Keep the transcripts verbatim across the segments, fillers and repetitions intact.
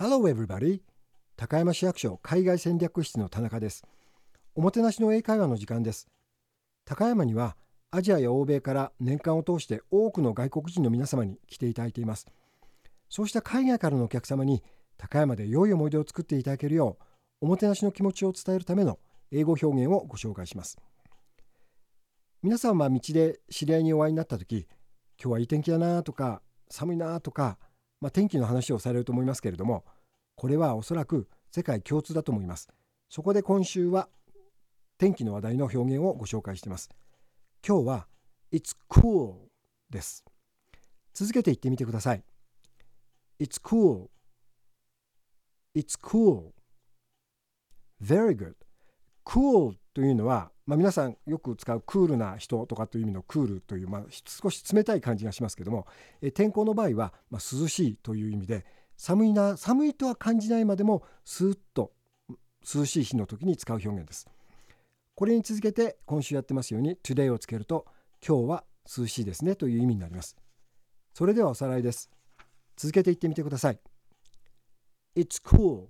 Hello everybody! 高山市役所海外戦略室の田中です。おもてなしの英会話の時間です。高山にはアジアや欧米から年間を通して多くの外国人の皆様に来ていただいています。そうした海外からのお客様に高山で良い思い出を作っていただけるよう、おもてなしの気持ちを伝えるための英語表現をご紹介します。皆さんは道で知り合いにお会いになったとき、今日はいい天気だなとか寒いなとか、まあ、天気の話をされると思いますけれども、これはおそらく世界共通だと思います。そこで今週は天気の話題の表現をご紹介しています。今日は It's cool です。続けて言ってみてください。It's cool. It's cool. Very good. Cool というのは、まあ、皆さんよく使うクールな人とかという意味のクールという、まあ、少し冷たい感じがしますけども、え天候の場合は、まあ、涼しいという意味で、寒いな寒いとは感じないまでもスーッと涼しい日の時に使う表現です。これに続けて今週やってますように today をつけると、今日は涼しいですねという意味になります。それではおさらいです。続けて言ってみてください。 It's cool.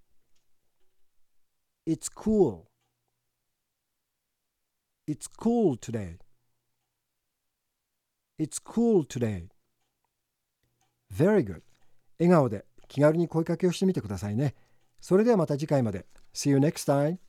It's cool. It's cool today. It's cool today. Very good. 笑顔で気軽に声かけをしてみてくださいね。それではまた次回まで。See you next time.